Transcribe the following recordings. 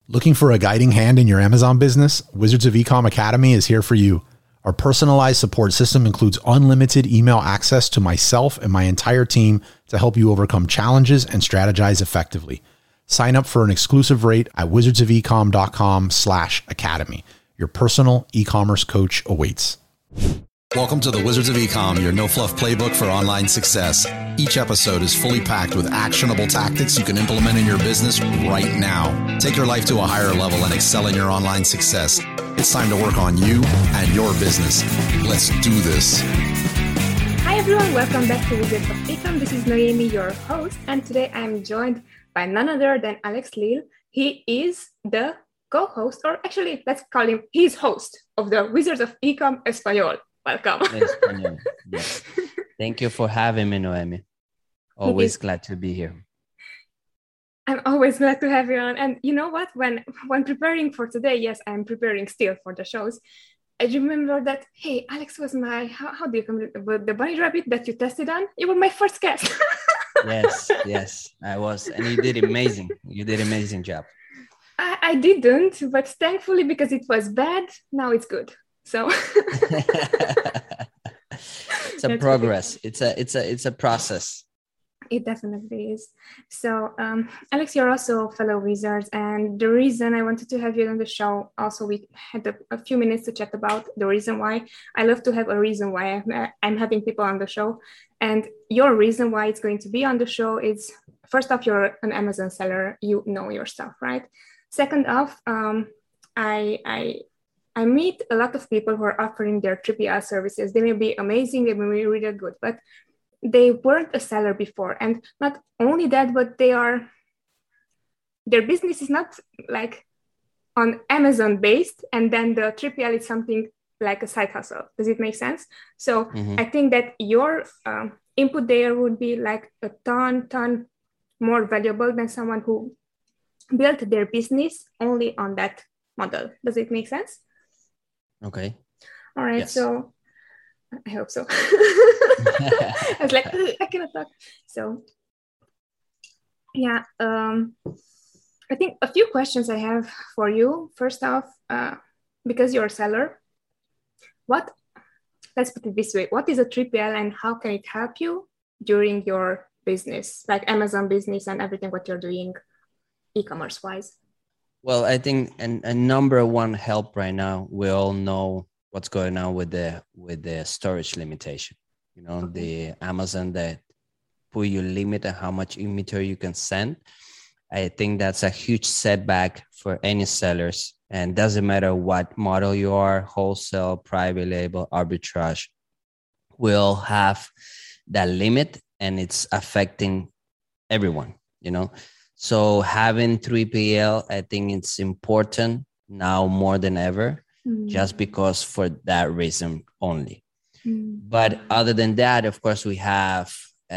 Looking for a guiding hand in your Amazon business? Wizards of Ecom Academy is here for you. Our personalized support system includes unlimited email access to myself and my entire team to help you overcome challenges and strategize effectively. Sign up for an exclusive rate at wizardsofecom.com/academy. Your personal e-commerce coach awaits. Welcome to the Wizards of Ecom, your no-fluff playbook for online success. Each episode is fully packed with actionable tactics you can implement in your business right now. Take your life to a higher level and excel in your online success. It's time to work on you and your business. Let's do this. Hi everyone, welcome back to Wizards of Ecom. This is Noemi, your host, and today I'm joined by none other than Alex Lil. He is the co-host, or actually let's call him his host of the Wizards of Ecom Espanol. Welcome. Yes. Thank you for having me, Noemi. Always glad to be here. I'm always glad to have you on. And you know what? When preparing for today, yes, I'm preparing still for the shows. I remember that, hey, Alex was my, how do you call it, the bunny rabbit that you tested on? You were my first guest. Yes, I was. And you did amazing. You did an amazing job. I didn't, but thankfully, because it was bad, now it's good. So it's a progress. It's a process. It definitely is. So, Alex, you're also a fellow wizard, and the reason I wanted to have you on the show, also we had a few minutes to chat about the reason why. I love to have a reason why I'm having people on the show, and your reason why it's going to be on the show is, first off, you're an Amazon seller, you know your stuff, right? Second off, I meet a lot of people who are offering their 3PL services. They may be amazing, they may be really good, but they weren't a seller before. And not only that, but their business is not like on Amazon based, and then the 3PL is something like a side hustle. Does it make sense? So I think that your input there would be like a ton more valuable than someone who built their business only on that model. Does it make sense? Okay. All right. Yes. So I hope so. I was like, I cannot talk. So yeah, I think a few questions I have for you. First off, because you're a seller, let's put it this way, what is a 3PL and how can it help you during your business, like Amazon business and everything what you're doing e-commerce wise? Well, I think a number one help right now, we all know what's going on with the storage limitation. You know, the Amazon that put you limit on how much inventory you can send. I think that's a huge setback for any sellers, and doesn't matter what model you are, wholesale, private label, arbitrage, will have that limit, and it's affecting everyone, you know. So having 3PL, I think it's important now more than ever, just because for that reason only. But other than that, of course, we have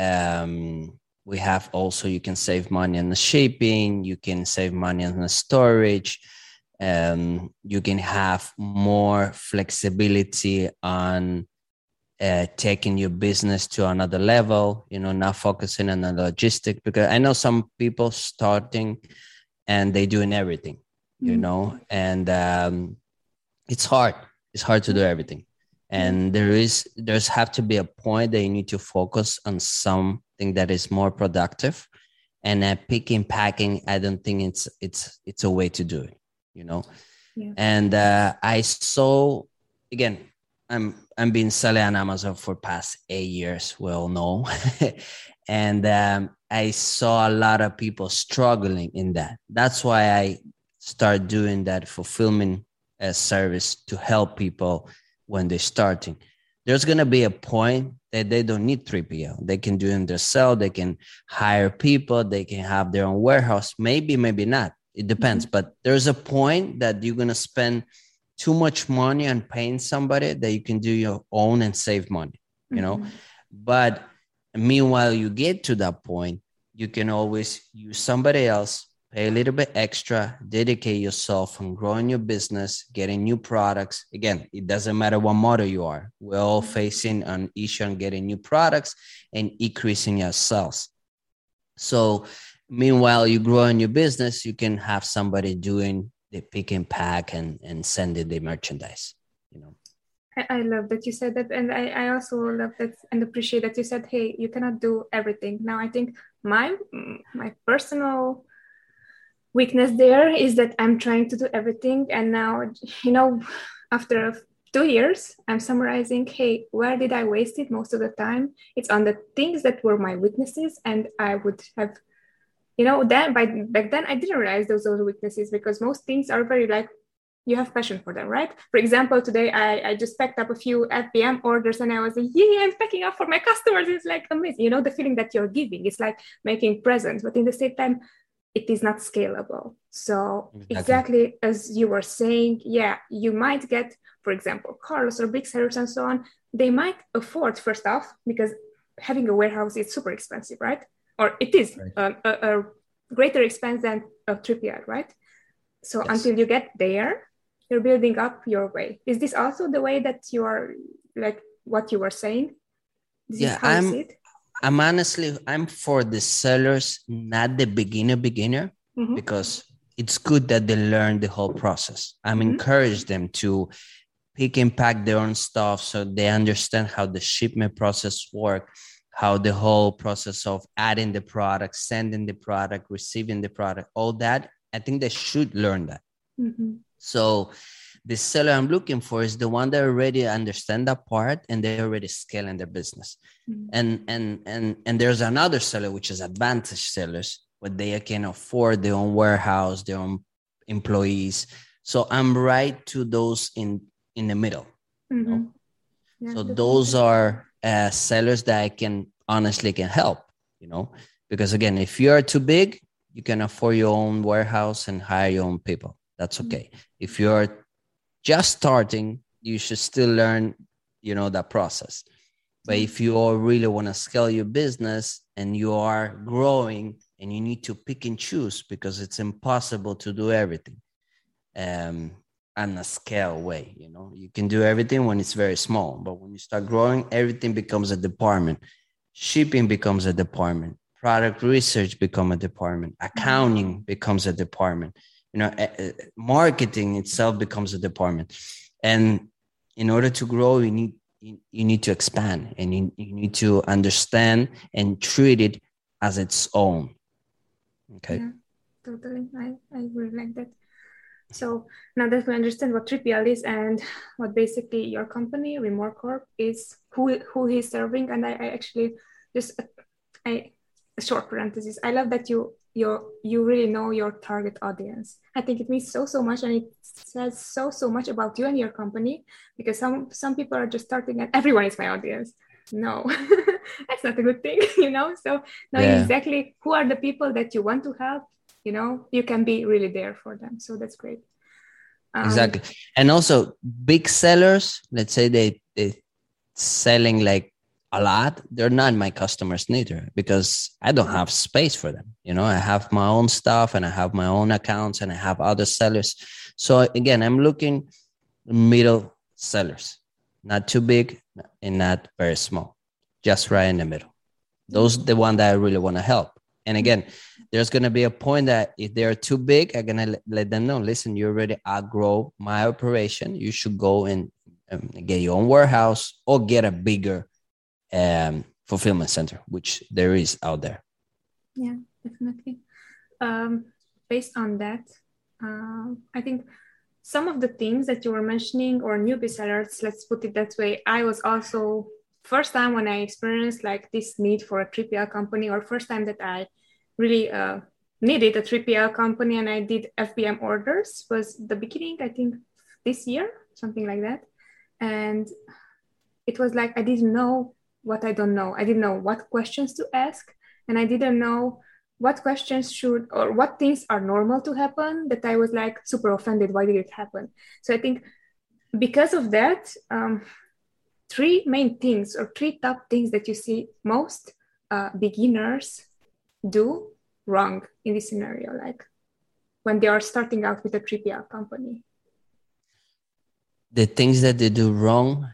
also, you can save money on the shipping, you can save money on the storage, you can have more flexibility on taking your business to another level, you know, not focusing on the logistic, because I know some people starting and they doing everything, you know, and it's hard to do everything. And there's have to be a point that you need to focus on something that is more productive, and picking, packing, I don't think it's a way to do it, you know? Yeah. And I saw, again, I'm been selling on Amazon for past 8 years, we all know. And I saw a lot of people struggling in that. That's why I started doing that fulfillment service to help people when they're starting. There's going to be a point that they don't need 3PL. They can do it themselves. They can hire people. They can have their own warehouse. Maybe not. It depends. But there's a point that you're going to spend too much money on paying somebody that you can do your own and save money, you know. But meanwhile, you get to that point, you can always use somebody else, pay a little bit extra, dedicate yourself on growing your business, getting new products. Again, it doesn't matter what model you are. We're all facing an issue on getting new products and increasing your sales. So Meanwhile, you grow in your business, you can have somebody doing the pick and pack and sending the merchandise, you know. I love that you said that. And I also love that and appreciate that you said, hey, you cannot do everything. Now, I think my personal weakness there is that I'm trying to do everything. And now, after 2 years, I'm summarizing, hey, where did I waste it most of the time? It's on the things that were my weaknesses. And I would have, back then I didn't realize those were weaknesses, because most things are very like, you have passion for them, right? For example, today I just packed up a few FBM orders and I was like, yeah, I'm packing up for my customers. It's like amazing. The feeling that you're giving, it's like making presents, but in the same time, it is not scalable. So exactly as you were saying, yeah, you might get, for example, Carlos or big sellers and so on, they might afford, first off, because having a warehouse is super expensive, right? Or it is a greater expense than a 3PL, right? So until you get there, you're building up your way. Is this also the way that you are, like what you were saying? I'm honestly, I'm for the sellers, not the beginner, because it's good that they learn the whole process. I'm encourage them to pick and pack their own stuff so they understand how the shipment process works, how the whole process of adding the product, sending the product, receiving the product, all that. I think they should learn that. So the seller I'm looking for is the one that already understand that part and they're already scaling their business. And there's another seller, which is advantage sellers, where they can afford their own warehouse, their own employees. So I'm right to those in the middle. Yeah, so those are sellers that I can honestly can help, because again, if you are too big, you can afford your own warehouse and hire your own people. That's okay. If you're just starting, you should still learn, that process. But if you all really want to scale your business and you are growing and you need to pick and choose, because it's impossible to do everything on a scale way. You can do everything when it's very small, but when you start growing, everything becomes a department. Shipping becomes a department. Product research becomes a department. Accounting becomes a department. Marketing itself becomes a department. And in order to grow, you need to expand, and you need to understand and treat it as its own. Okay. Yeah, totally. I really like that. So now that we understand what 3PL is and what basically your company, Remore Corp, is, who he's serving, and I actually just a short parenthesis. I love that you really know your target audience. I think it means so much, and it says so much about you and your company, because some people are just starting and everyone is my audience. No, that's not a good thing, So knowing exactly who are the people that you want to help, you can be really there for them. So that's great. Exactly. And also big sellers, let's say they selling like a lot, they're not my customers neither, because I don't have space for them. I have my own stuff and I have my own accounts and I have other sellers. So again, I'm looking middle sellers, not too big and not very small, just right in the middle. Those are the one that I really want to help. And again, there's going to be a point that if they're too big, I'm going to let them know, listen, you already outgrow my operation. You should go and get your own warehouse or get a bigger fulfillment center, which there is out there. Yeah, definitely. Based on that, I think some of the things that you were mentioning, or newbie sellers, let's put it that way, I was also, first time when I experienced like this need for a 3PL company, or first time that I really needed a 3PL company and I did FBM orders, was the beginning, I think this year, something like that. And it was like, I didn't know what I don't know. I didn't know what questions to ask, and I didn't know what questions should, or what things are normal to happen, that I was like super offended. Why did it happen? So I think because of that, three main things, or three top things that you see most beginners do wrong in this scenario, like when they are starting out with a 3PL company. The things that they do wrong,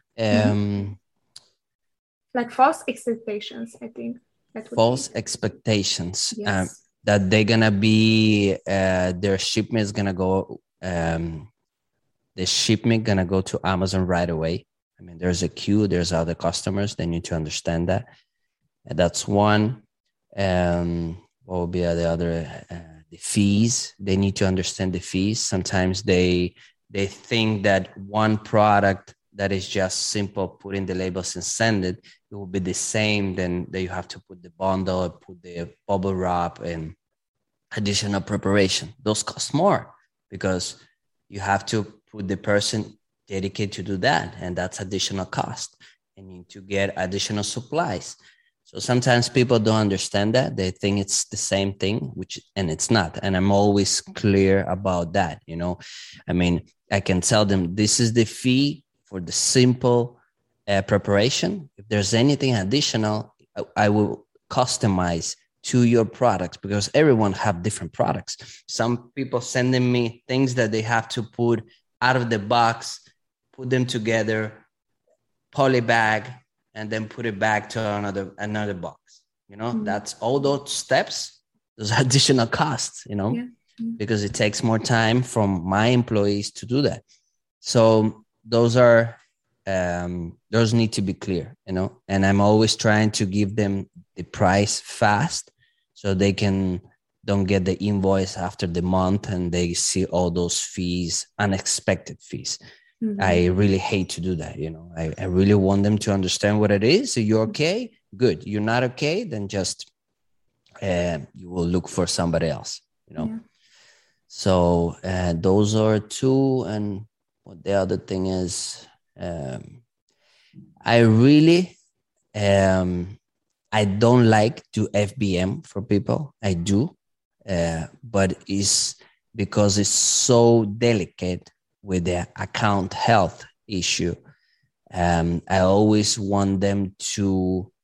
like false expectations, I think. False expectations. Yes. that they're gonna be their shipment is gonna go the shipment gonna go to Amazon right away. I mean, there's a queue, there's other customers. They need to understand that. And that's one. What will be the other? The fees. They need to understand the fees. Sometimes they think that one product that is just simple, put in the labels and send it, it will be the same. Then you have to put the bundle, put the bubble wrap and additional preparation. Those cost more because you have to put the person dedicated to do that. And that's additional cost. And you need to get additional supplies. So sometimes people don't understand that. They think it's the same thing, and it's not. And I'm always clear about that. You know, I mean, I can tell them this is the fee for the simple preparation. If there's anything additional, I will customize to your products because everyone have different products. Some people sending me things that they have to put out of the box, put them together, polybag, and then put it back to another box. You know, that's all those steps, those additional costs, you know, because it takes more time from my employees to do that. So those need to be clear, you know, and I'm always trying to give them the price fast so they don't get the invoice after the month and they see all those fees, unexpected fees. I really hate to do that. You know, I really want them to understand what it is. So you're okay, good. You're not okay, then just you will look for somebody else, you know. So those are two. And what the other thing is, I really, I don't like to FBM for people. I do, but it's because it's so delicate with the account health issue. I always want them to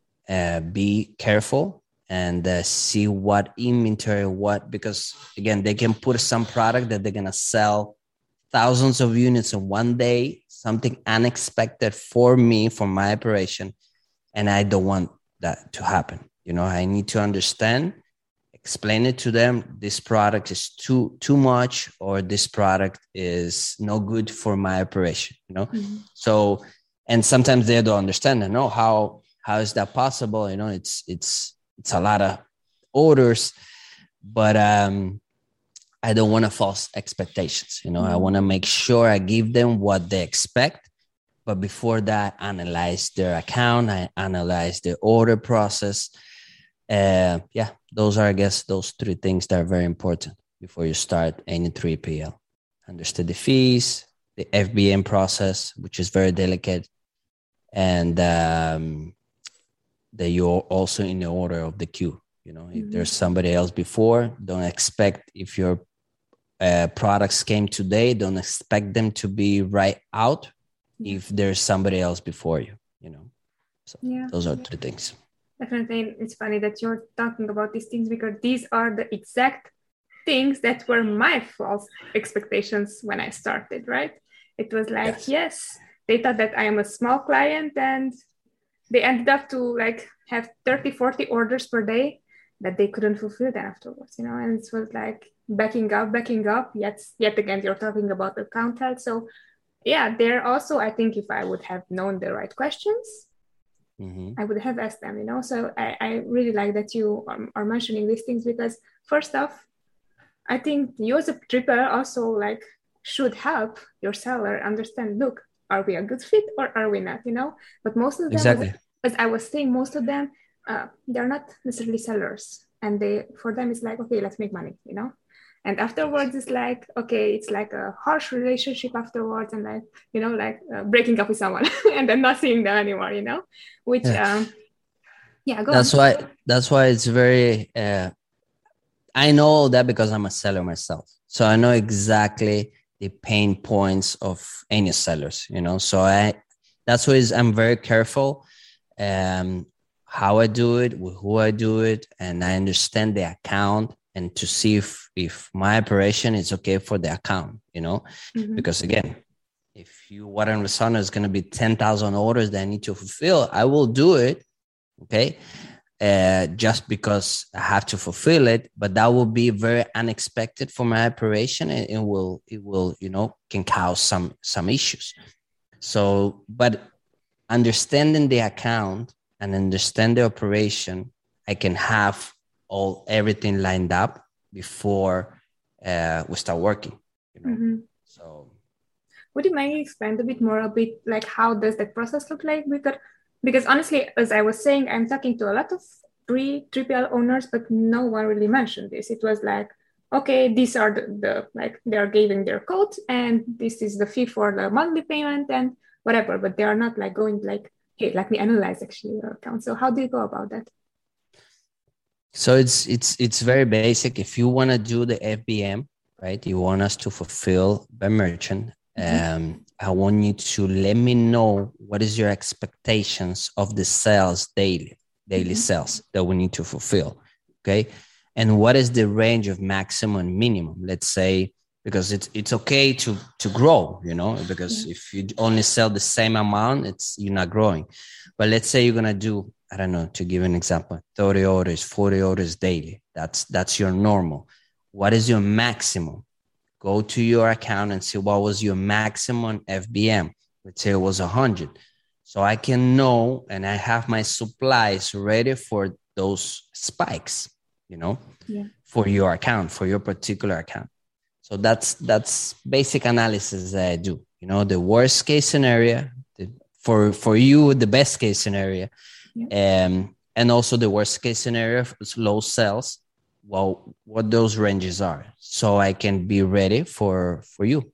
be careful and see what inventory, because again, they can put some product that they're going to sell thousands of units in one day, something unexpected for me, for my operation. And I don't want that to happen. You know, I need to understand, explain it to them. This product is too much, or this product is no good for my operation, you know? So, and sometimes they don't understand and know how is that possible? You know, it's a lot of orders, but, I don't want to false expectations. You know, I want to make sure I give them what they expect. But before that, analyze their account, I analyze the order process. Those are, I guess, those three things that are very important before you start any 3PL. Understand the fees, the FBM process, which is very delicate, and that you're also in the order of the queue. You know, if there's somebody else before, don't expect, if your products came today, don't expect them to be right out if there's somebody else before you, you know. So those are three things. Definitely. It's funny that you're talking about these things because these are the exact things that were my false expectations when I started, right? It was like, yes, they thought that I am a small client and they ended up to like have 30, 40 orders per day that they couldn't fulfill then afterwards, you know, and it was like backing up. Yet again, you're talking about account health. So yeah, there also, I think if I would have known the right questions, I would have asked them, you know. So I really like that you are mentioning these things because first off, I think you as a tripper also like should help your seller understand, look, are we a good fit or are we not, you know? But most of them, as I was saying, most of them, they're not necessarily sellers. And for them, it's like, okay, let's make money, you know? And afterwards, it's like, okay, it's like a harsh relationship afterwards and like, you know, like breaking up with someone and then not seeing them anymore, you know, which, go on. That's why it's very, I know that because I'm a seller myself. So I know exactly the pain points of any sellers, you know, so that's why I'm very careful how I do it, with who I do it, and I understand the account and to see if my operation is okay for the account, you know, because again, if Water and Resona is going to be 10,000 orders that I need to fulfill, I will do it. Okay. just because I have to fulfill it, but that will be very unexpected for my operation, and it will, can cause some issues. So, but understanding the account and understand the operation, I can have everything lined up before we start working. So, would you mind expand a bit more like how does that process look like? Because honestly, as I was saying, I'm talking to a lot of 3PL owners, but no one really mentioned this. It was like, okay, these are the like they are giving their code, and this is the fee for the monthly payment and whatever. But they are not like going like, hey, let me analyze actually your account. So how do you go about that? So it's very basic. If you want to do the FBM, right? You want us to fulfill by merchant. I want you to let me know what is your expectations of the sales daily sales that we need to fulfill. Okay. And what is the range of maximum and minimum? Let's say, because it's okay to grow, because if you only sell the same amount, you're not growing. But let's say you're going to do, I don't know, to give an example, 30 orders, 40 orders daily. That's your normal. What is your maximum? Go to your account and see what was your maximum FBM. Let's say it was 100. So I can know, and I have my supplies ready for those spikes, for your account, for your particular account. So that's basic analysis that I do. The worst case scenario, for you, the best case scenario, and also the worst case scenario, low sales. Well, what those ranges are, so I can be ready for you.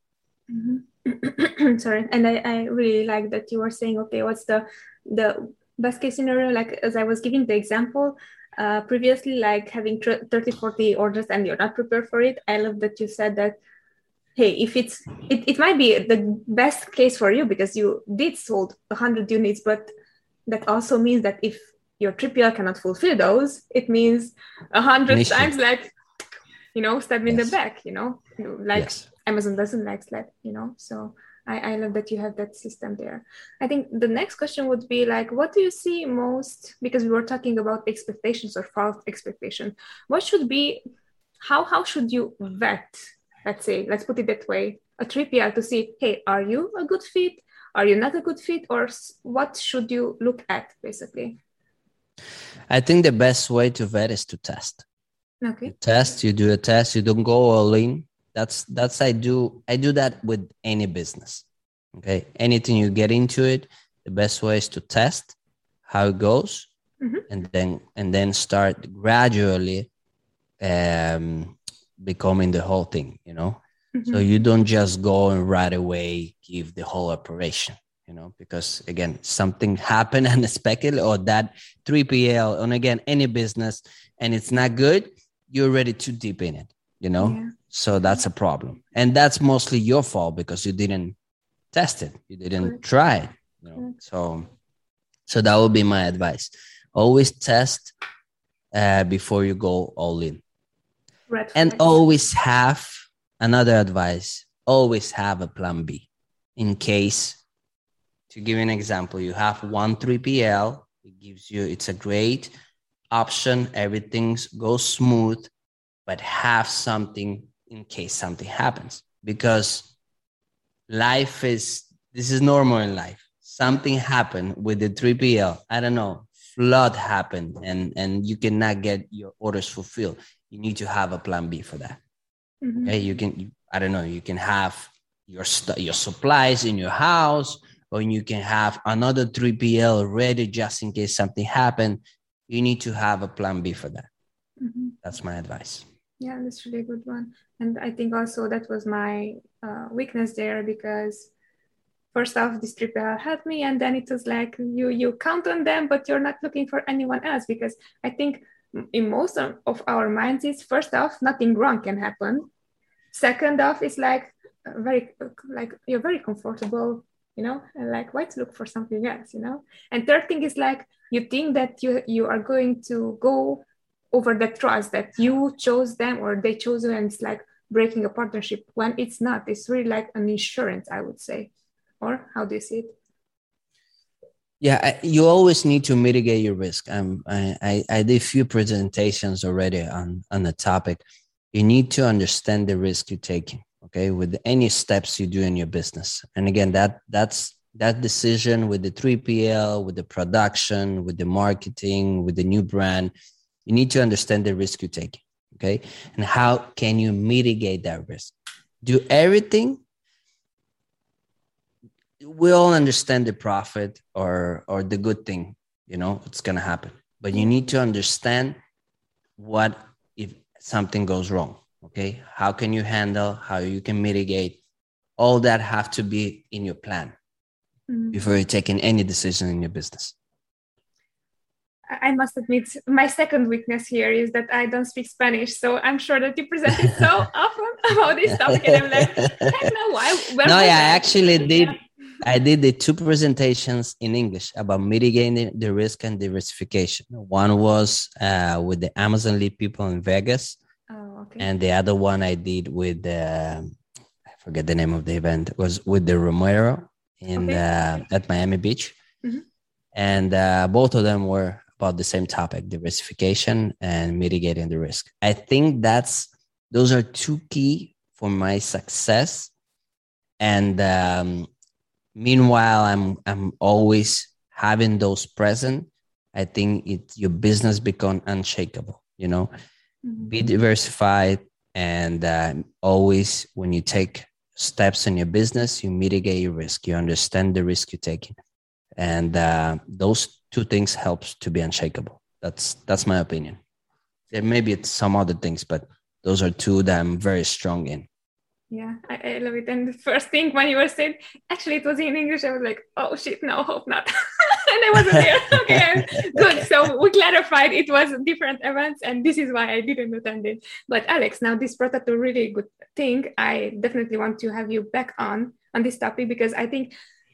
Sorry, and I really like that you were saying, okay, what's the best case scenario? Like as I was giving the example previously, like having 30, 40 orders and you're not prepared for it. I love that you said that, hey, if it might be the best case for you because you did sold 100 units, but that also means that if your 3PL cannot fulfill those, it means 100 times like, stab me in the back, like Amazon doesn't like that, so I love that you have that system there. I think the next question would be like, what do you see most, because we were talking about expectations or false expectation, what should be, how should you vet, let's put it that way, a 3PL to see, hey, are you a good fit? Are you not a good fit? Or what should you look at basically? I think the best way to vet is to test. Okay. You do a test, you don't go all in. That's I do that with any business. Okay. Anything you get into it, the best way is to test how it goes, and then start gradually becoming the whole thing, So you don't just go and right away give the whole operation. Because again, something happened unexpectedly, or that 3PL, and again, any business, and it's not good, you're already too deep in it, So that's a problem. And that's mostly your fault because you didn't test it. You didn't try it, So that would be my advice. Always test before you go all in. Right. And always have another advice. Always have a plan B in case. To give you an example, you have one 3PL. It's a great option. Everything goes smooth, but have something in case something happens. Because this is normal in life. Something happened with the 3PL. I don't know, flood happened and you cannot get your orders fulfilled. You need to have a plan B for that. Okay, you can have your supplies in your house, or you can have another 3PL ready just in case something happened. You need to have a plan B for that. That's my advice. Yeah, that's really a good one. And I think also that was my weakness there, because first off, this 3PL helped me, and then it was like you count on them, but you're not looking for anyone else, because I think in most of our minds is, first off, nothing wrong can happen. Second off, it's like you're very comfortable, and like, why to look for something else, And third thing is like, you think that you are going to go over that trust that you chose them or they chose you, and it's like breaking a partnership, when it's not. It's really like an insurance, I would say. Or how do you see it? Yeah, you always need to mitigate your risk. I did a few presentations already on the topic. You need to understand the risk you're taking, okay, with any steps you do in your business. And again, that's that decision with the 3PL, with the production, with the marketing, with the new brand. You need to understand the risk you're taking, okay, and how can you mitigate that risk? Do everything. We all understand the profit or the good thing, it's going to happen, but you need to understand what if something goes wrong, okay? How can you handle, how you can mitigate? All that have to be in your plan before you're taking any decision in your business. I must admit, my second weakness here is that I don't speak Spanish. So I'm sure that you presented so often about this topic, and I'm like, I know why. No, yeah, I actually did. I did the 2 presentations in English about mitigating the risk and diversification. One was with the Amazon Lead people in Vegas. Oh, okay. And the other one I did with, I forget the name of the event, was with the Romero at Miami Beach. Mm-hmm. And both of them were about the same topic, diversification and mitigating the risk. I think those are 2 key for my success. And meanwhile, I'm always having those present. I think your business become unshakable, mm-hmm. Be diversified, and always when you take steps in your business, you mitigate your risk. You understand the risk you're taking. And those 2 things helps to be unshakable. That's my opinion. There may be some other things, but those are 2 that I'm very strong in. Yeah, I love it. And the first thing when you were saying, actually it was in English, I was like, oh shit, no, hope not. And I wasn't there. Okay, good. So we clarified it was different events, and this is why I didn't attend it. But Alex, now this brought up a really good thing. I definitely want to have you back on this topic, because I think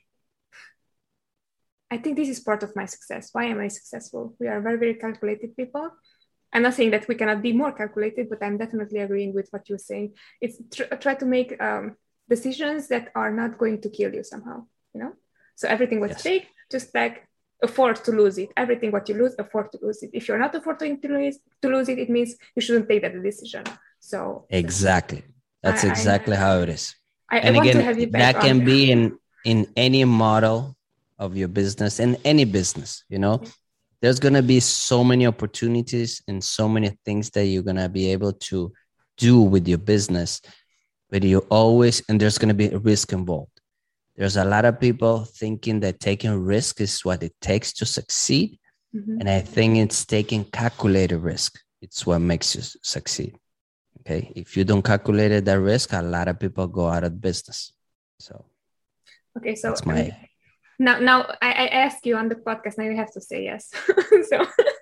this is part of my success. Why am I successful? We are very, very calculated people. I'm not saying that we cannot be more calculated, but I'm definitely agreeing with what you're saying. It's try to make decisions that are not going to kill you somehow, So everything what you take, just like afford to lose it. Everything what you lose, afford to lose it. If you're not affording to lose it, it means you shouldn't take that decision. So exactly. That's exactly how it is. And again, want to have you back that can be in any model of your business, in any business, There's going to be so many opportunities and so many things that you're going to be able to do with your business, but there's going to be a risk involved. There's a lot of people thinking that taking risk is what it takes to succeed. Mm-hmm. And I think it's taking calculated risk. It's what makes you succeed. Okay. If you don't calculate that risk, a lot of people go out of business. So, okay. So that's my... Now I ask you on the podcast, now you have to say yes. So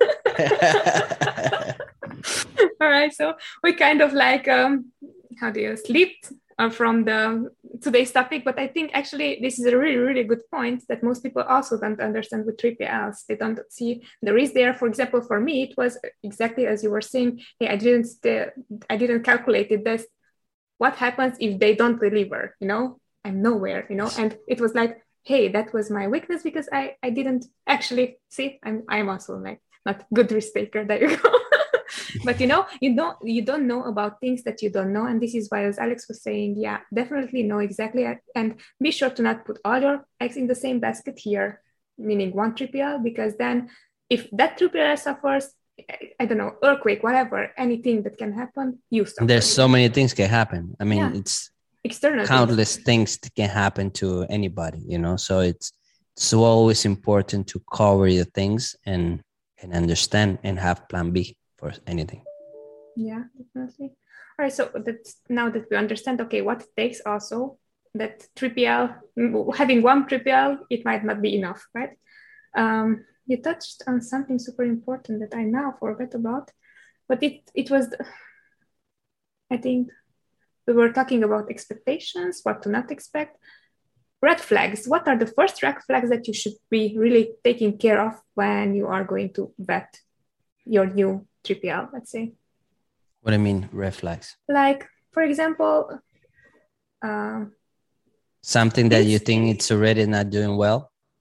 all right, so we kind of like slipped from today's topic, but I think actually this is a really, really good point that most people also don't understand with 3PLs. They don't see the risk there. For example, for me, it was exactly as you were saying. Hey, I didn't calculate it. That's what happens if they don't deliver. I'm nowhere. And it was like, hey, that was my weakness, because I didn't actually see. I'm also like not good risk taker. There you go. But you don't know about things that you don't know, and this is why, as Alex was saying, yeah, definitely know exactly, and be sure to not put all your eggs in the same basket here, meaning one 3PL, because then if that 3PL suffers, I don't know, earthquake, whatever, anything that can happen, you suffer. There's so many things can happen. I mean, it's external countless things can happen to anybody, so it's always important to cover your things and understand and have plan B for anything. Yeah, definitely. All right, so now that we understand, okay, what it takes also, that 3PL, having one 3PL, it might not be enough, right? You touched on something super important that I now forgot about, but it was, I think, we were talking about expectations, what to not expect. Red flags. What are the first red flags that you should be really taking care of when you are going to vet your new 3PL, let's say? What do you mean, red flags? Like, for example... something that you think it's already not doing well?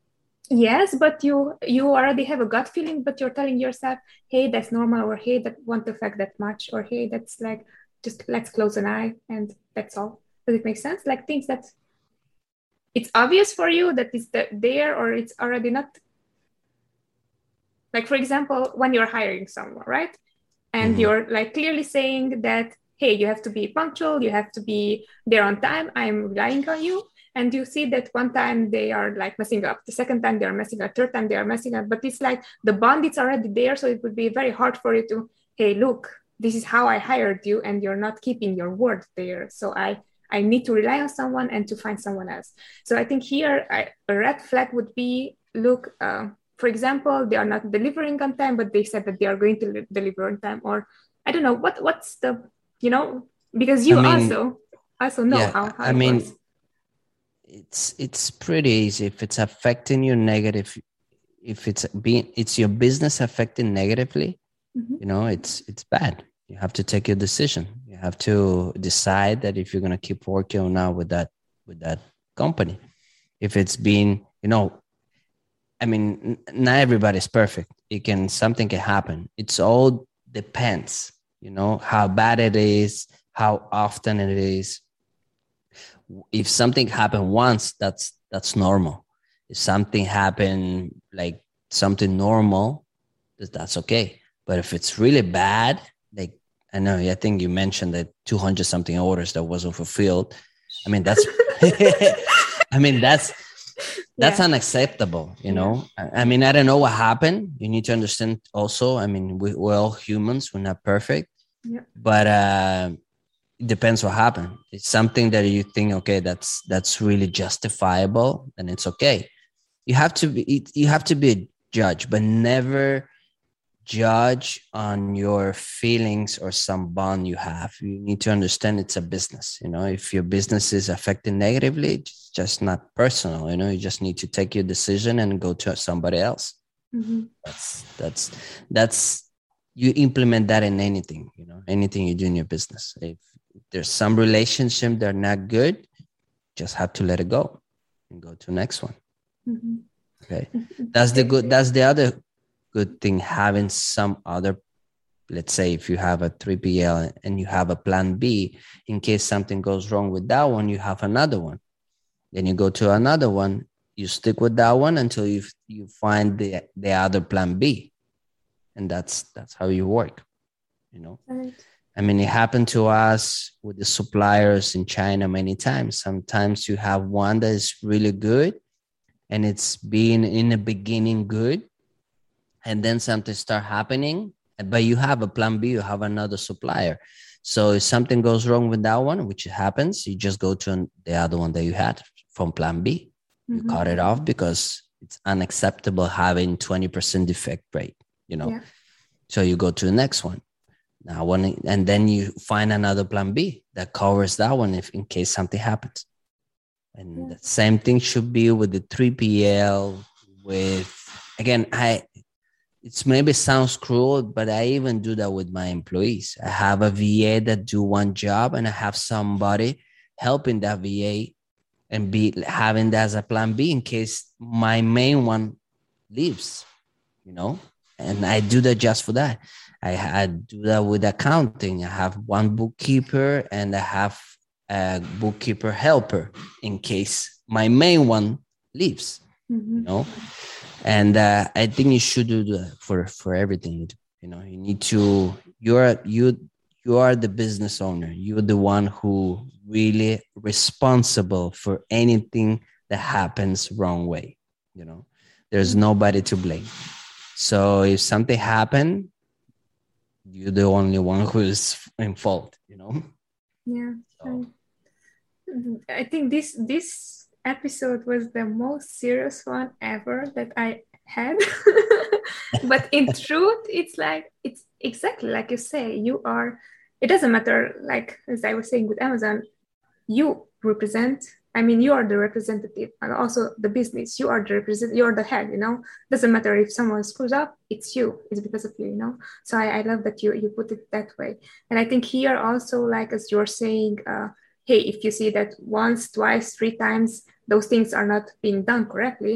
Yes, but you already have a gut feeling, but you're telling yourself, hey, that's normal, or hey, that won't affect that much, or hey, that's like just let's close an eye and that's all. Does it make sense? Like things that it's obvious for you that it's there, or it's already not. Like for example, when you're hiring someone, right? And you're like clearly saying that, hey, you have to be punctual, you have to be there on time, I'm relying on you. And you see that one time they are like messing up, the second time they are messing up, third time they are messing up, but it's like the bond is already there, so it would be very hard for you to, hey, look, this is how I hired you and you're not keeping your word there, so I need to rely on someone and to find someone else. So I think here a red flag would be, look, for example, they are not delivering on time, but they said that they are going to deliver on time, or I don't know what's the, because you also know how it works. It's pretty easy. If it's affecting you negative, if it's your business affecting negatively, it's bad. You have to take your decision. You have to decide that if you're going to keep working or not with that company. If it's been, not everybody's perfect. Something can happen. It's all depends, how bad it is, how often it is. If something happened once, that's normal. If something happened like something normal, that's okay. But if it's really bad, like I think you mentioned that 200 something orders that wasn't fulfilled. That's that's unacceptable, I don't know what happened. You need to understand also, we're all humans, we're not perfect. But it depends what happened. It's something that you think, okay, that's really justifiable, and it's okay. You have to be a judge, but never judge on your feelings or some bond you have. You need to understand it's a business. If your business is affected negatively, it's just not personal. You just need to take your decision and go to somebody else. That's you implement that in anything. Anything you do in your business. If there's some relationship that are not good, just have to let it go and go to the next one. Okay, that's the other good thing, having some other, let's say if you have a 3PL and you have a plan B, in case something goes wrong with that one, you have another one. Then you go to another one, you stick with that one until you find the other plan B. And that's how you work, Right. It happened to us with the suppliers in China many times. Sometimes you have one that is really good and it's been in the beginning good, and then something start happening, but you have a plan B, you have another supplier. So if something goes wrong with that one, which happens, you just go to the other one that you had from plan B. You cut it off because it's unacceptable having 20% defect rate, So you go to the next one. Now, and then you find another plan B that covers that one if in case something happens. And the same thing should be with the 3PL. It maybe sounds cruel, but I even do that with my employees. I have a VA that do one job, and I have somebody helping that VA and having that as a plan B in case my main one leaves, and I do that just for that. I do that with accounting. I have one bookkeeper and I have a bookkeeper helper in case my main one leaves, And I think you should do that for everything. You need to. You are the business owner. You're the one who really responsible for anything that happens wrong way. There's nobody to blame. So if something happened, you're the only one who is in fault. Yeah. So. I think this episode was the most serious one ever that I had. But in truth, it's exactly like you say, it doesn't matter, like as I was saying with Amazon, you represent, you are the representative, and also the business, you are the head, doesn't matter if someone screws up, it's because of you, so I love that you put it that way. And I think here also, like as you're saying, hey, if you see that once, twice, 3 times, those things are not being done correctly,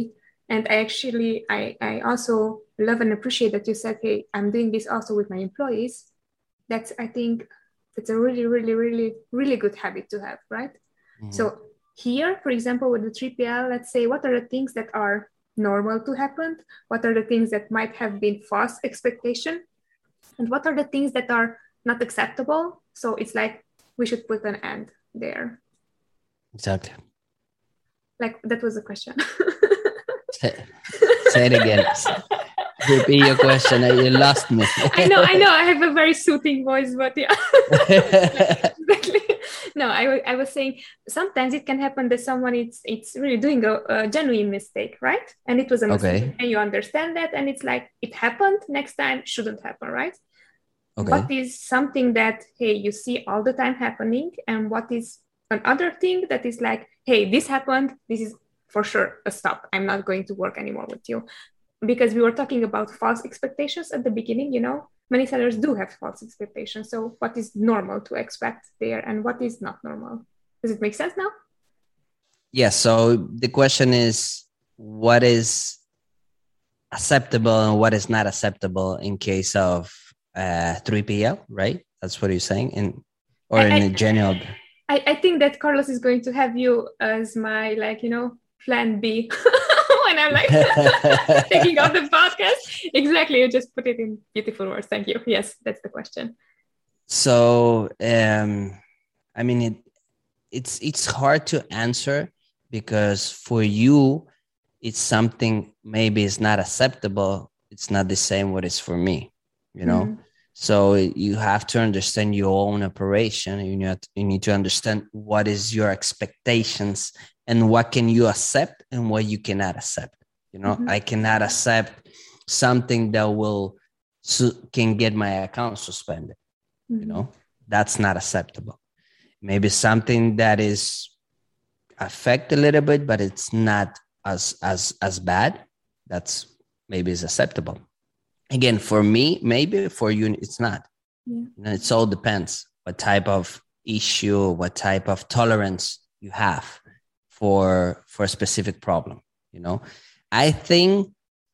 And I also love and appreciate that you said, hey, I'm doing this also with my employees. I think that's a really, really, really, really good habit to have, right? Mm-hmm. So here, for example, with the 3PL, let's say, what are the things that are normal to happen? What are the things that might have been false expectation? And what are the things that are not acceptable? So it's like, we should put an end there. Exactly. Like, that was the question. Say it again. Repeat your question. You lost me. I know. I have a very soothing voice, but yeah. Exactly. No, I was saying sometimes it can happen that someone it's really doing a genuine mistake, right? And it was a mistake, okay. And you understand that, and it's like, it happened. Next time shouldn't happen, right? Okay. What is something that, hey, you see all the time happening, and what is another thing that is like, hey, this happened. This is for sure a stop. I'm not going to work anymore with you. Because we were talking about false expectations at the beginning, many sellers do have false expectations. So what is normal to expect there and what is not normal? Does it make sense now? Yes. So the question is, what is acceptable and what is not acceptable in case of 3PL, right? That's what you're saying, in general. I think that Carlos is going to have you as my, plan B. When I'm taking off the podcast. Exactly. You just put it in beautiful words. Thank you. Yes, that's the question. So, it's hard to answer because for you, it's something maybe it's not acceptable. It's not the same what is for me, Mm-hmm. So you have to understand your own operation. You need to understand what is your expectations and what can you accept and what you cannot accept. Mm-hmm. I cannot accept something that can get my account suspended. Mm-hmm. That's not acceptable. Maybe something that is affect a little bit, but it's not as bad. That's maybe is acceptable. Again, for me, maybe for you, it's not. Yeah. It all depends what type of issue, what type of tolerance you have for a specific problem. I think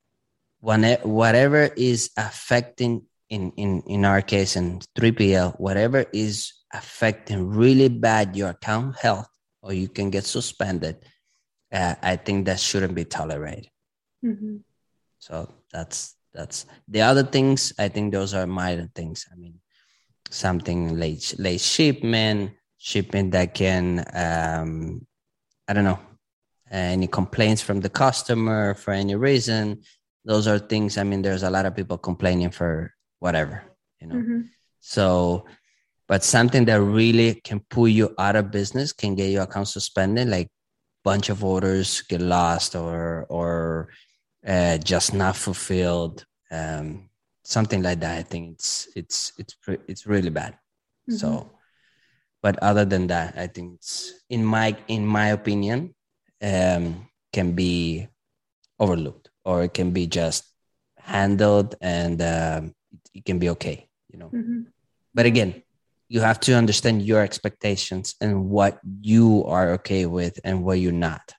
whatever is affecting in our case in 3PL, whatever is affecting really bad your account health, or you can get suspended, I think that shouldn't be tolerated. Mm-hmm. So that's the other things. I think those are minor things. Something late shipping that can, I don't know, any complaints from the customer for any reason. Those are things. There's a lot of people complaining for whatever, Mm-hmm. So, but something that really can pull you out of business, can get your account suspended, like bunch of orders get lost or just not fulfilled, something like that. I think it's really bad. Mm-hmm. So, but other than that, I think it's in my opinion, can be overlooked, or it can be just handled, and it can be okay. Mm-hmm. But again, you have to understand your expectations and what you are okay with and what you're not.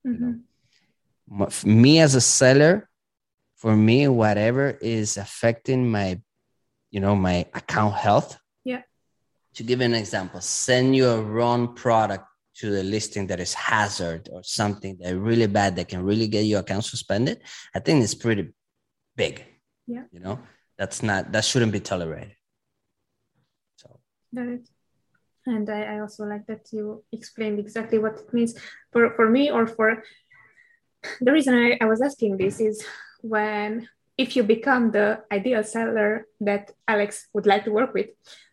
Mm-hmm. Me as a seller, for me, whatever is affecting my account health. Yeah. To give an example, send your wrong product to the listing that is hazard or something that really bad that can really get your account suspended. I think it's pretty big. Yeah. That shouldn't be tolerated. So. Got it. And I also like that you explained exactly what it means for me, or for the reason I was asking this is if you become the ideal seller that Alex would like to work with,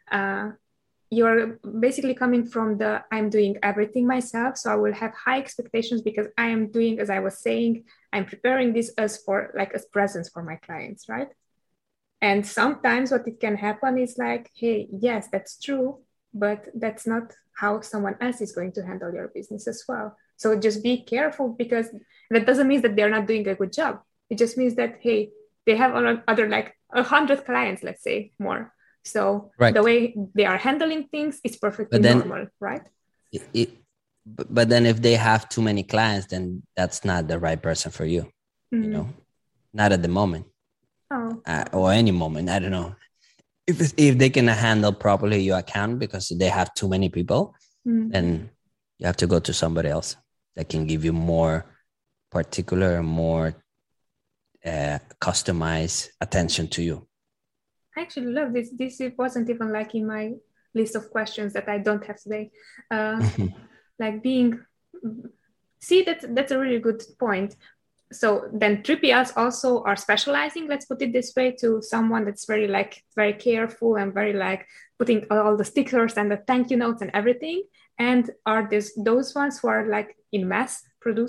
you're basically coming from I'm doing everything myself. So I will have high expectations because I am doing, as I was saying, I'm preparing this as presents for my clients, right? And sometimes what it can happen is like, hey, yes, that's true, but that's not how someone else is going to handle your business as well. So just be careful, because that doesn't mean that they're not doing a good job. It just means that, hey, they have other 100 clients, let's say, more. So right. The way they are handling things is perfectly normal, right? But then if they have too many clients, then that's not the right person for you. you know, not at the moment. Or any moment. I don't know. If they can handle properly your account because they have too many people, then you have to go to somebody else that can give you more particular, more customized attention to you. I actually love this. This wasn't even like in my list of questions that I don't have today. Like that's a really good point. So then 3PLs also are specializing, let's put it this way, to someone that's very careful and very like putting all the stickers and the thank you notes and everything. And are those ones who are like in mass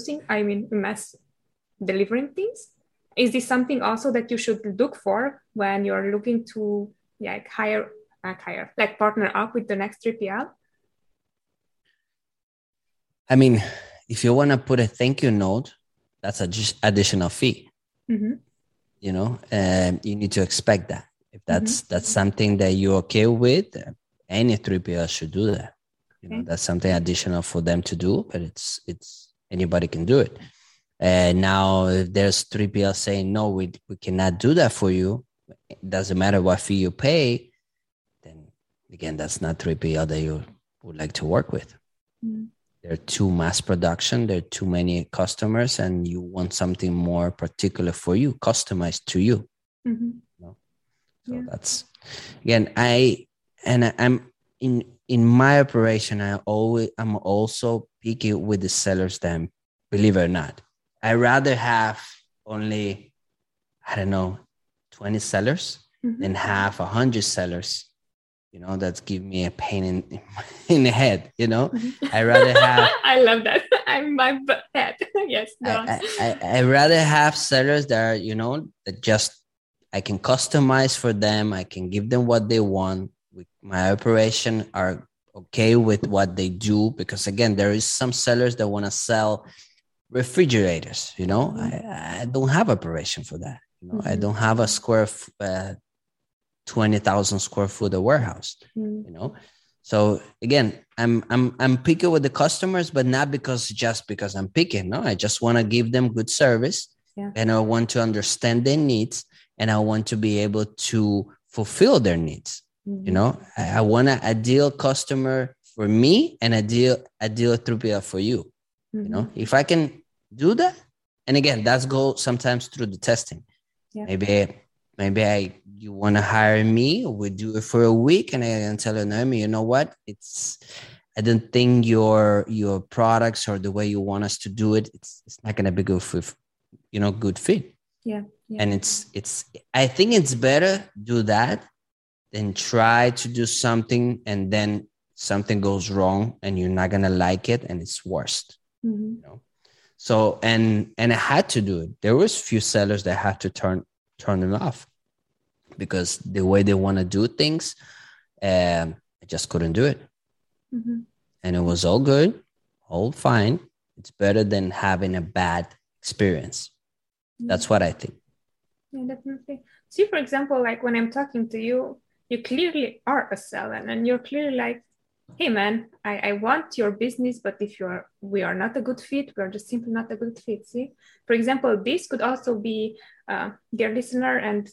delivering things? Is this something also that you should look for when you're looking to partner up with the next 3PL? I mean, if you want to put a thank you note, that's a just additional fee. You know, you need to expect that. If that's something that you're okay with, any 3PL should do that. You know, that's something additional for them to do, but it's anybody can do it. And now if there's 3PL saying, no, we cannot do that for you, it doesn't matter what fee you pay, then again, that's not 3PL that you would like to work with. There are too mass production, there are too many customers, and you want something more particular for you, customized to you. You know? So that's, again, I'm in my operation, I'm also picky with the sellers than, believe it or not. I rather have only, 20 sellers than have 100 sellers, you know, that give me a pain in the head, you know. I rather have... I love that. I'm my head. Yes. I rather have sellers that are, you know, that just I can customize for them. I can give them what they want. With my operation are okay with what they do, because again, there is some sellers that want to sell refrigerators, you know. I don't have operation for that. You know, I don't have a 20,000 square foot of warehouse, you know. So again, I'm picky with the customers, but not just because I'm picky. No, I just want to give them good service, and I want to understand their needs, and I want to be able to fulfill their needs. You know, I want an ideal customer for me and ideal 3PL for you. You know, if I can do that, and again, that's go sometimes through the testing. Maybe you want to hire me, we do it for a week, and I can tell you, Naomi, you know what? I don't think your products or the way you want us to do it, it's not going to be good fit. Yeah. And I think it's better do that than try to do something and then something goes wrong and you're not going to like it and it's worst. You know? So, and I had to do it. There was few sellers that had to turn it off because the way they want to do things, I just couldn't do it. And it was all good, all fine. It's better than having a bad experience. That's what I think. Yeah, definitely. See, for example, like when I'm talking to you, you clearly are a seller and you're clearly like, hey man, I want your business, but if we are not a good fit, we're just simply not a good fit. See, for example, this could also be dear listener and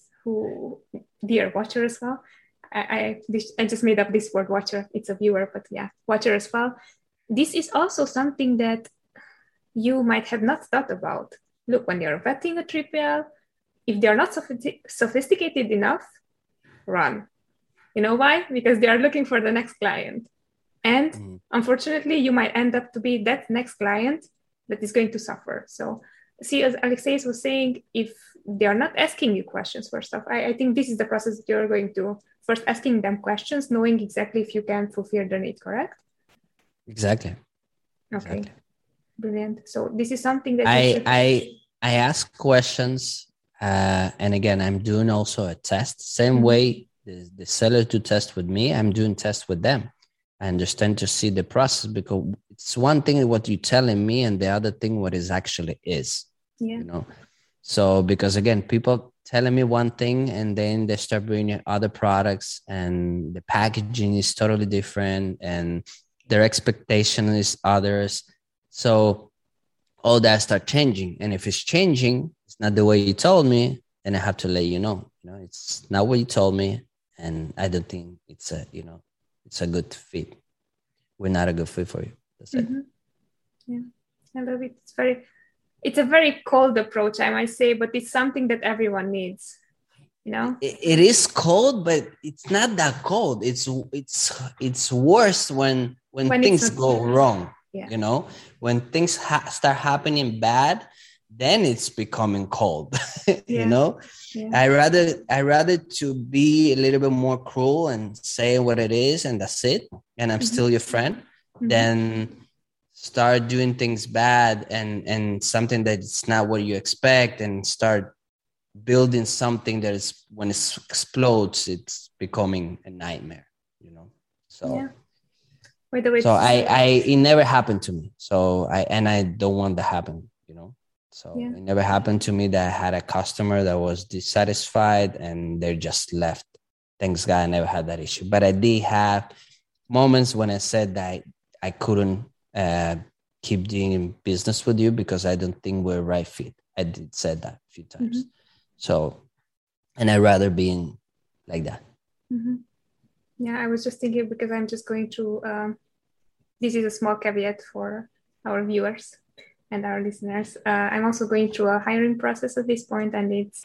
dear watcher as well. I just made up this word watcher. It's a viewer, but yeah, watcher as well. This is also something that you might have not thought about. Look, when you're vetting a 3PL, if they're not sophisticated enough, run. You know why? Because they are looking for the next client. And unfortunately, you might end up to be that next client that is going to suffer. So see, as Alexeis was saying, if they are not asking you questions for stuff, I think this is the process that you're going to first asking them questions, knowing exactly if you can fulfill their need, correct? Exactly. Okay. Exactly. Brilliant. So this is something that I ask questions, and again, I'm doing also a test. Same way the seller to test with me, I'm doing tests with them. I understand to see the process, because it's one thing what you're telling me, and the other thing what it actually is. Yeah. You know. So because again, people telling me one thing, and then they start bringing other products, and the packaging is totally different, and their expectation is others. So all that start changing. And if it's changing, it's not the way you told me, then I have to let you know, it's not what you told me. And I don't think it's a good fit. We're not a good fit for you. That's it. Yeah, I love it. It's a very cold approach, I might say, but it's something that everyone needs. It is cold, but it's not that cold. It's worse when things go wrong. Yeah. When things start happening bad, then it's becoming cold. Yeah. I rather to be a little bit more cruel and say what it is, and that's it, and I'm still your friend, than start doing things bad and something that's not what you expect, and start building something that is, when it explodes, it's becoming a nightmare, so yeah. By the way, so it never happened to me, so I don't want that happen, so Yeah. It never happened to me that I had a customer that was dissatisfied and they just left. Thanks God I never had that issue, but I did have moments when I said that I couldn't keep doing business with you because I don't think we're right fit. I did said that a few times. So, and I'd rather be like that. Yeah, I was just thinking, because I'm just going through, this is a small caveat for our viewers and our listeners. I'm also going through a hiring process at this point, and it's...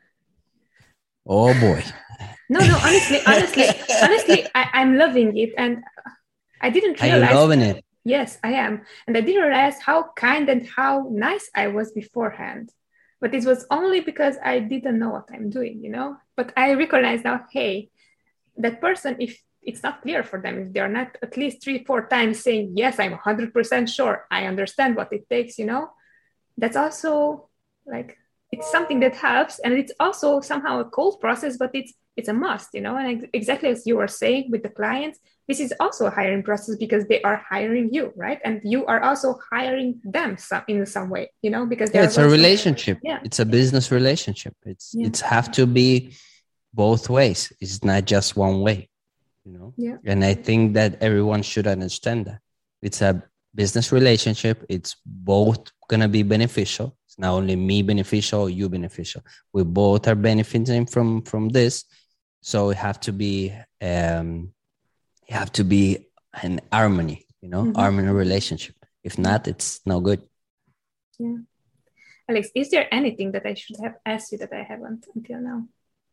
Oh boy. No, honestly, I'm loving it. And I didn't realize... Are you loving it? Yes, I am. And I didn't realize how kind and how nice I was beforehand. But it was only because I didn't know what I'm doing, But I recognize now, hey, that person, if it's not clear for them, if they're not at least 3-4 times saying, yes, I'm 100% sure, I understand what it takes, that's also like, it's something that helps. And it's also somehow a cold process, but it's a must, And exactly as you were saying with the clients, this is also a hiring process because they are hiring you, right? And you are also hiring them in some way, because it's a relationship. Yeah. It's a business relationship. It's have to be both ways. It's not just one way, Yeah. And I think that everyone should understand that it's a business relationship. It's both going to be beneficial. It's not only me beneficial, you beneficial. We both are benefiting from this. So it have to be, an harmony, harmony relationship. If not, it's no good. Yeah. Alex, is there anything that I should have asked you that I haven't until now?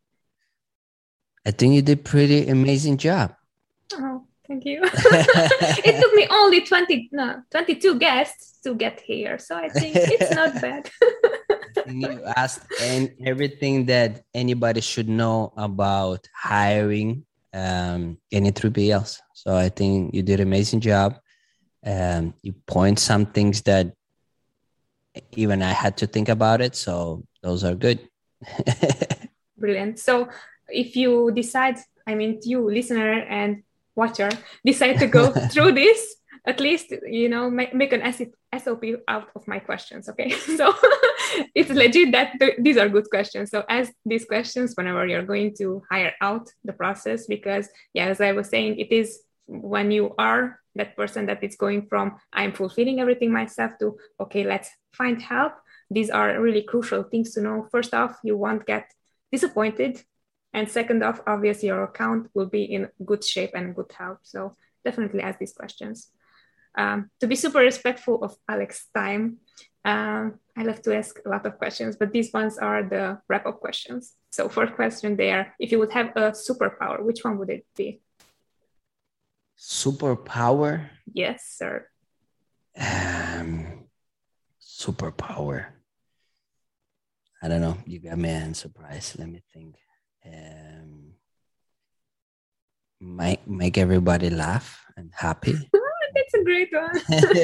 I think you did pretty amazing job. Oh, thank you. It took me only 22 guests to get here. So I think it's not bad. You asked everything that anybody should know about hiring any 3PLs. So I think you did an amazing job. You point some things that even I had to think about it. So those are good. Brilliant. So if you decide, you listener and watcher, decide to go through this, at least, make an SOP out of my questions. Okay. So it's legit that these are good questions. So ask these questions whenever you're going to hire out the process, because as I was saying, it is when you are that person that it's going from, I'm fulfilling everything myself, to, okay, let's find help. These are really crucial things to know. First off, you won't get disappointed. And second off, obviously your account will be in good shape and good health. So definitely ask these questions. To be super respectful of Alex's time, I love to ask a lot of questions, but these ones are the wrap-up questions. So first question there, if you would have a superpower, which one would it be? Superpower? Yes, sir. Superpower. I don't know. You got me a surprise. Let me think. Make everybody laugh and happy. That's a great one.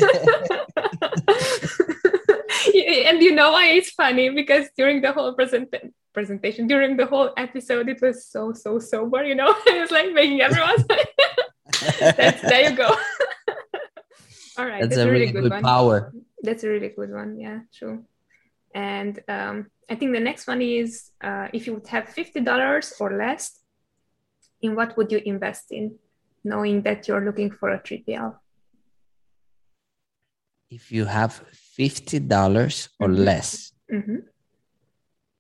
And you know why it's funny? Because during the whole presentation, during the whole episode, it was so sober, It was like making everyone there you go. All right. That's a really good power. That's a really good one. Yeah, true. And I think the next one is, if you would have $50 or less, in what would you invest in, knowing that you're looking for a 3PL? If you have $50 or less,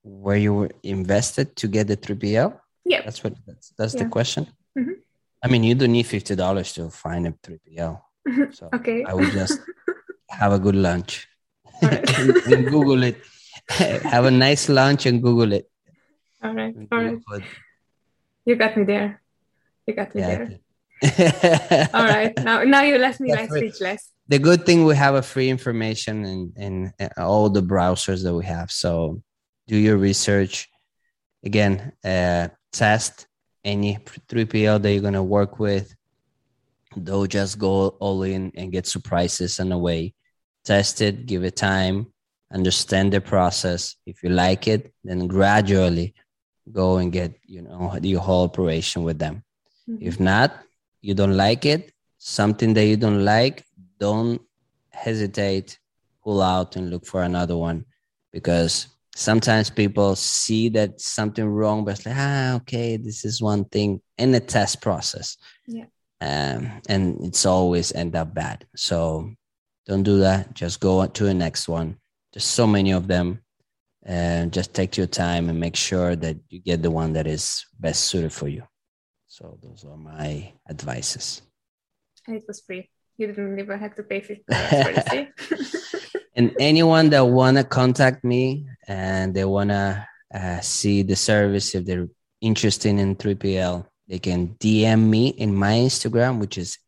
where you were invested to get the 3PL? Yeah. That's the question. Mm-hmm. I mean, you don't need $50 to find a 3PL. So okay. I would just have a good lunch. All right. and Google it. Have a nice lunch and Google it. All right. All right. You got me there. There. All right. Now you left me like speechless. The good thing, we have a free information in all the browsers that we have. So do your research. Again, test any 3PL that you're going to work with. Don't just go all in and get surprises on the way. Test it, give it time, understand the process. If you like it, then gradually go and get, the whole operation with them. Mm-hmm. If not, you don't like it, something that you don't like, don't hesitate, pull out and look for another one, because sometimes people see that something wrong, but it's like, okay, this is one thing in the test process. Yeah. And it's always end up bad. So don't do that. Just go on to the next one. There's so many of them. And just take your time and make sure that you get the one that is best suited for you. So those are my advices. And it was free. You didn't even have to pay $50 for the And anyone that want to contact me and they want to see the service, if they're interested in 3PL, they can DM me in my Instagram, which is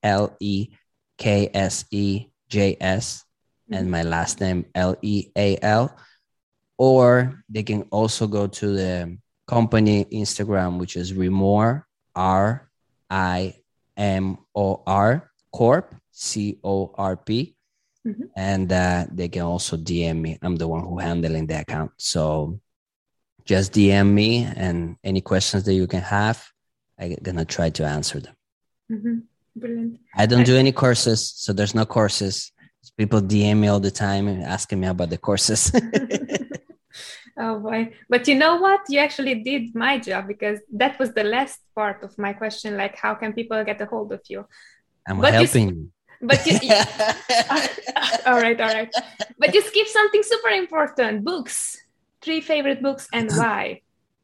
ALEKSEJS, and my last name LEAL. Or they can also go to the company Instagram, which is Rimor, RIMOR Corp, CORP. Mm-hmm. And they can also DM me. I'm the one who handling the account. So just DM me, and any questions that you can have, I'm going to try to answer them. Mm-hmm. Brilliant. I don't do any courses, so there's no courses. People DM me all the time and asking me about the courses. Oh boy. But you know what? You actually did my job, because that was the last part of my question. Like, how can people get a hold of you? I'm helping you. But you all right. But you skip something super important. Books. 3 favorite books and why?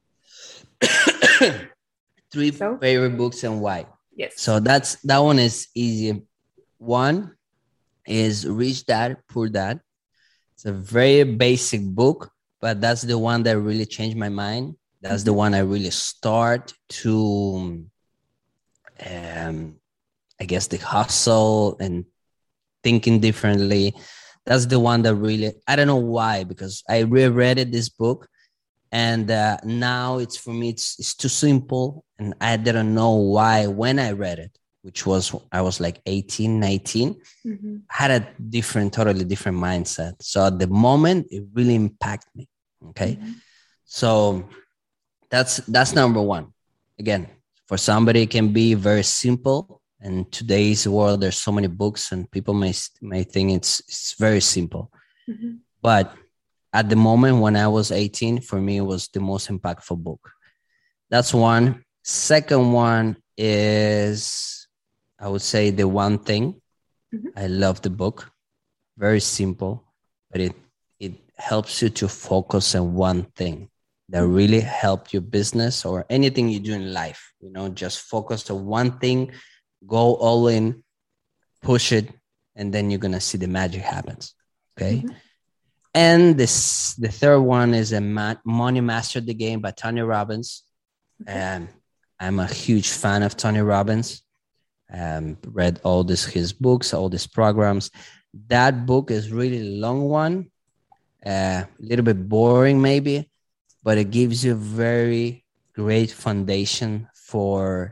3 favorite books and why? Yes. So that one is easy. One is Rich Dad, Poor Dad. It's a very basic book, but that's the one that really changed my mind. That's the one I really start to, I guess, the hustle and thinking differently. That's the one that really, I don't know why, because I reread this book, and now it's, for me, it's too simple, and I didn't know why when I read it, which was, I was like 18, 19, mm-hmm. I had a totally different mindset. So at the moment, it really impacted me. Okay. Mm-hmm. So that's number one. Again, for somebody, it can be very simple. In today's world, there's so many books, and people may think it's very simple. Mm-hmm. But at the moment when I was 18, for me, it was the most impactful book. That's one. Second one is, I would say, The One Thing. Mm-hmm. I love the book. Very simple, but it helps you to focus on one thing that really help your business or anything you do in life. Just focus on one thing, go all in, push it, and then you're going to see the magic happens. Okay. Mm-hmm. And the third one is Money Mastered the Game by Tony Robbins. Okay. I'm a huge fan of Tony Robbins. Read all his books, all these programs. That book is really a long one, a little bit boring maybe, but it gives you a very great foundation for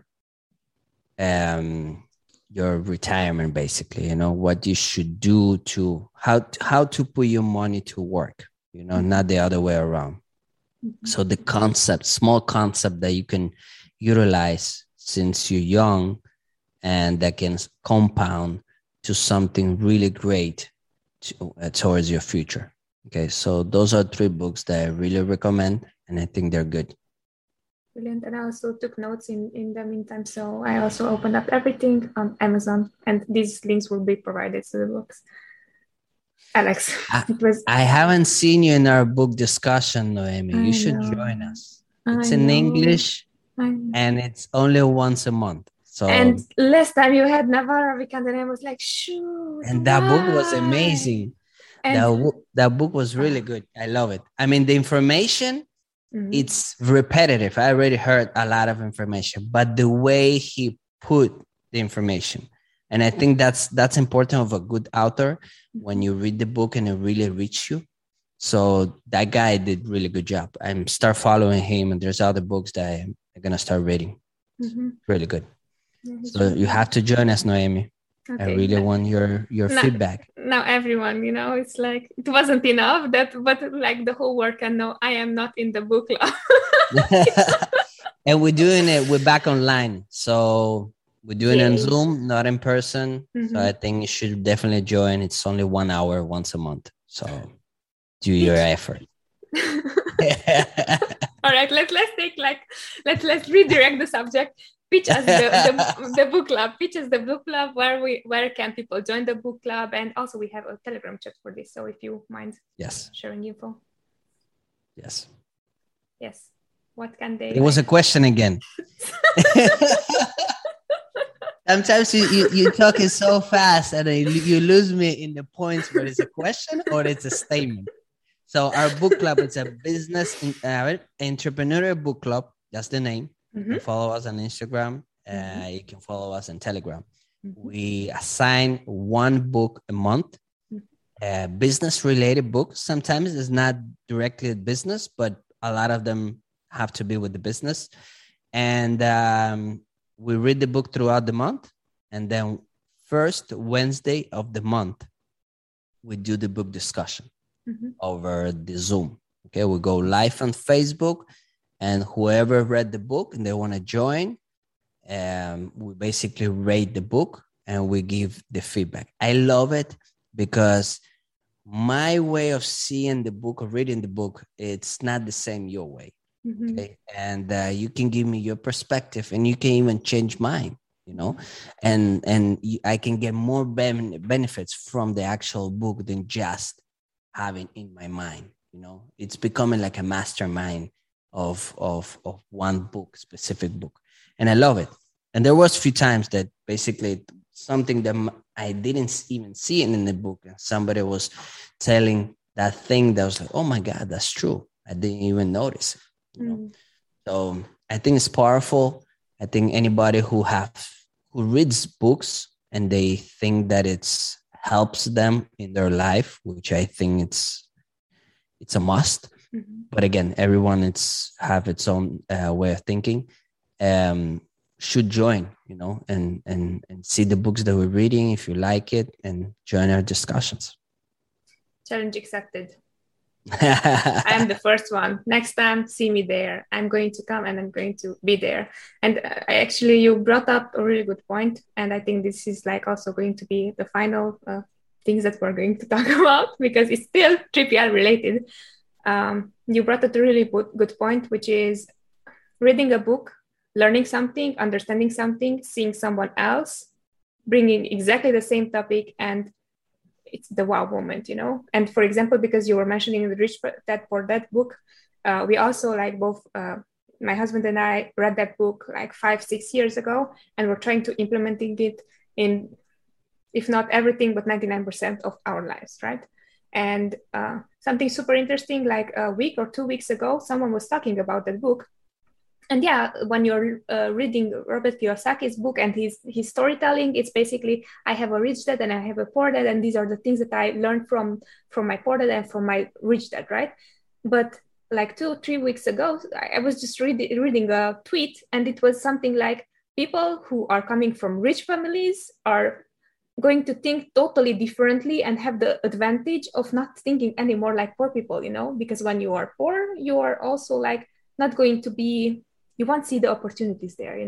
your retirement, basically. What you should do to how to put your money to work, not the other way around. Mm-hmm. So the small concept that you can utilize since you're young, and that can compound to something really great towards your future. Okay, so those are 3 books that I really recommend, and I think they're good. Brilliant. And I also took notes in the meantime. So I also opened up everything on Amazon, and these links will be provided to the books. Alex. I haven't seen you in our book discussion, Noemi. You should join us. It's in English and it's only once a month. So, and last time you had Navarra Vicand and I was like, shoot. And that book was amazing. And that book was really good. I love it. I mean, the information, it's repetitive. I already heard a lot of information, but the way he put the information, and I think that's important of a good author when you read the book and it really reaches you. So that guy did really good job. I'm start following him, and there's other books that I'm gonna start reading. Really good. So you have to join us, Noemi. Okay. I really want your feedback. Now everyone, it's like it wasn't enough but like the whole world can know I am not in the book club. And we're doing it. We're back online, so we're doing it on Zoom, not in person. So I think you should definitely join. It's only 1 hour once a month. So do your effort. All right, let's redirect the subject. Pitch us the book club. Pitch us the book club. Where can people join the book club? And also we have a Telegram chat for this. So if you mind, sharing info. Yes. What can they? It was a question again. Sometimes you talking so fast and you lose me in the points where it's a question or it's a statement. So our book club is a business entrepreneurial book club. That's the name. You can follow us on Instagram. You can follow us on Telegram. We assign one book a month, business-related book. Sometimes it's not directly business, but a lot of them have to be with the business. And we read the book throughout the month. And then first Wednesday of the month, we do the book discussion over the Zoom. Okay, we go live on Facebook. And whoever read the book and they want to join, we basically rate the book and we give the feedback. I love it because my way of seeing the book or reading the book, it's not the same your way. Okay? And you can give me your perspective and you can even change mine, and I can get more benefits from the actual book than just having in my mind. It's becoming like a mastermind of one book, specific book. And I love it. And there was a few times that basically something that I didn't even see it in the book. And somebody was telling that thing that was like, oh my God, that's true. I didn't even notice it. So I think it's powerful. I think anybody who reads books and they think that it's helps them in their life, which I think it's a must. But again, everyone have its own way of thinking. Should join, and see the books that we're reading if you like it, and join our discussions. Challenge accepted. I'm the first one. Next time, see me there. I'm going to come and I'm going to be there. And actually, you brought up a really good point, and I think this is like also going to be the final things that we're going to talk about because it's still 3PL related. You brought up a really good point, which is reading a book, learning something, understanding something, seeing someone else, bringing exactly the same topic, and it's the wow moment, And for example, because you were mentioning the Rich Dad Poor Dad book, we also both my husband and I read that book 5-6 years ago, and we're trying to implementing it in, if not everything, but 99% of our lives, right? And something super interesting, a week or 2 weeks ago, someone was talking about that book. And when you're reading Robert Kiyosaki's book and his storytelling, it's basically, I have a rich dad and I have a poor dad, and these are the things that I learned from my poor dad and from my rich dad, right? But 2-3 weeks ago, I was just reading a tweet, and it was something like, people who are coming from rich families are going to think totally differently and have the advantage of not thinking anymore like poor people, because when you are poor, you are also not going to be, you won't see the opportunities there,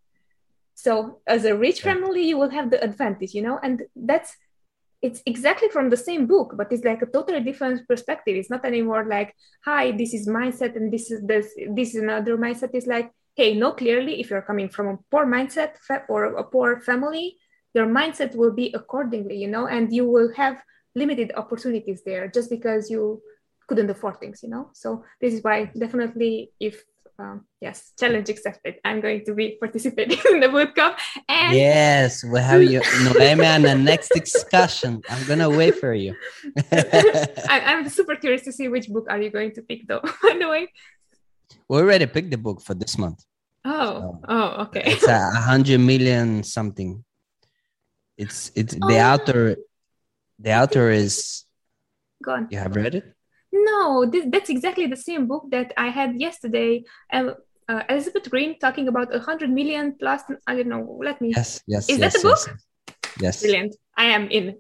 So as a rich family, you will have the advantage, and it's exactly from the same book, but it's a totally different perspective. It's not anymore hi, this is mindset and this is another mindset. It's hey, know clearly if you're coming from a poor mindset or a poor family, your mindset will be accordingly, and you will have limited opportunities there just because you couldn't afford things, So this is why definitely if challenge accepted, I'm going to be participating in the bootcamp. And yes, we'll have you, Noemi, on the next discussion. I'm going to wait for you. I'm super curious to see which book are you going to pick though, by the way. We already picked the book for this month. Okay. It's 100 million something. It's the author. The author is. Go on. You have read it? No, that's exactly the same book that I had yesterday. Elizabeth Green talking about 100 million plus. I don't know. Let me. Yes. Is that the book? Yes. Brilliant. I am in.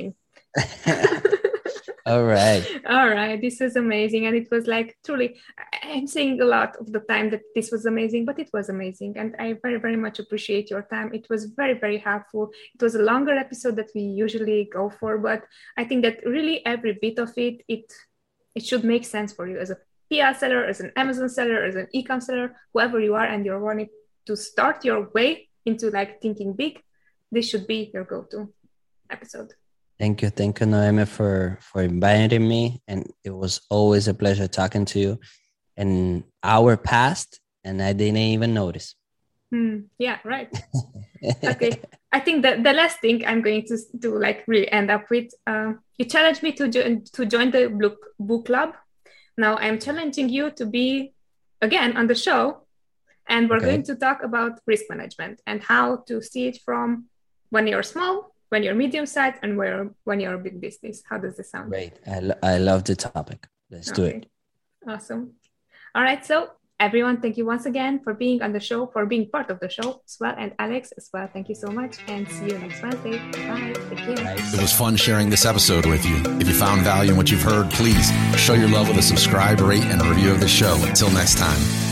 All right. This was amazing. And it was like, truly, I'm saying a lot of the time that this was amazing, but it was amazing. And I very, very much appreciate your time. It was very, very helpful. It was a longer episode that we usually go for, but I think that really every bit of it should make sense for you as a PR seller, as an Amazon seller, as an e-com seller, whoever you are, and you're wanting to start your way into like thinking big. This should be your go-to episode. Thank you, Noemi, for inviting me. And it was always a pleasure talking to you. An hour passed and I didn't even notice. Yeah, right. Okay. I think that the last thing I'm going to do, like really end up with, you challenged me to join the book club. Now I'm challenging you to be again on the show. And we're going to talk about risk management and how to see it from when you're small, when you're medium-sized, and when you're a big business. How does this sound? Great. I love the topic. Let's do it. Awesome. All right. So everyone, thank you once again for being on the show, for being part of the show as well. And Alex as well. Thank you so much. And see you next Wednesday. Bye. Take care. It was fun sharing this episode with you. If you found value in what you've heard, please show your love with a subscribe, rate, and a review of the show. Until next time.